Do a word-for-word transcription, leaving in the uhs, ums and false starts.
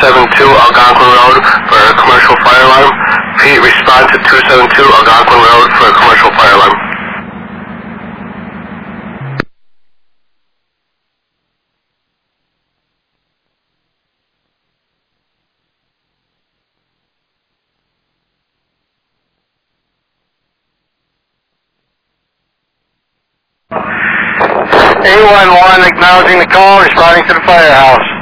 seven two Algonquin Road for a commercial fire alarm. Pete, respond to two seven two Algonquin Road for a commercial fire alarm. eight one one acknowledging the call, responding to the firehouse.